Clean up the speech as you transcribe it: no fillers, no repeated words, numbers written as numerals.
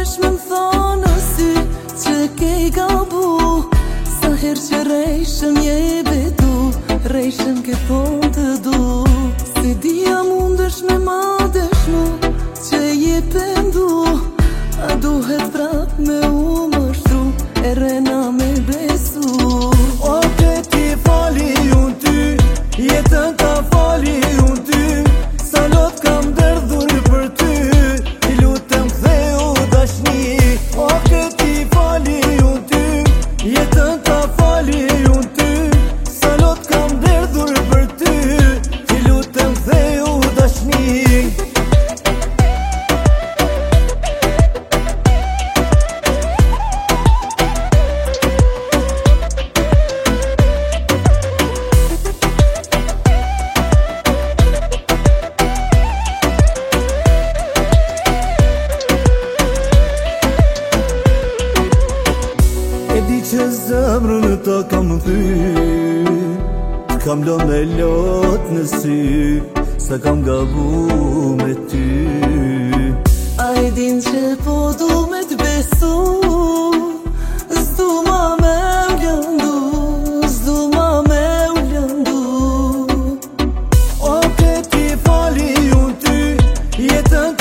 mundesh me m'thonë si që ke I gabu. Sa her që rejshëm je e betu, rejshëm ke thonë të du. Se dia mundesh me ma dëshmu që je pendu, a duhet prap me u mështru, e rena me besu. O ke ti fali unë ty, jetën ka fali unë ty, sa lot kam derdhur për ty, ti lutem ktheu dashni. O ke ti fali unë ty, jetën ka fali unë ty, sa lot kam derdhur për ty, ti lutem ktheu dashni. E di që zemrën ta kam thy, t'kam lënë me lot në sy, sa kam gabu me ty. A e din që po du me t'besu, s'du ma me u lëndu, s'du ma me u lëndu. O ke ti fali unë ty, jetën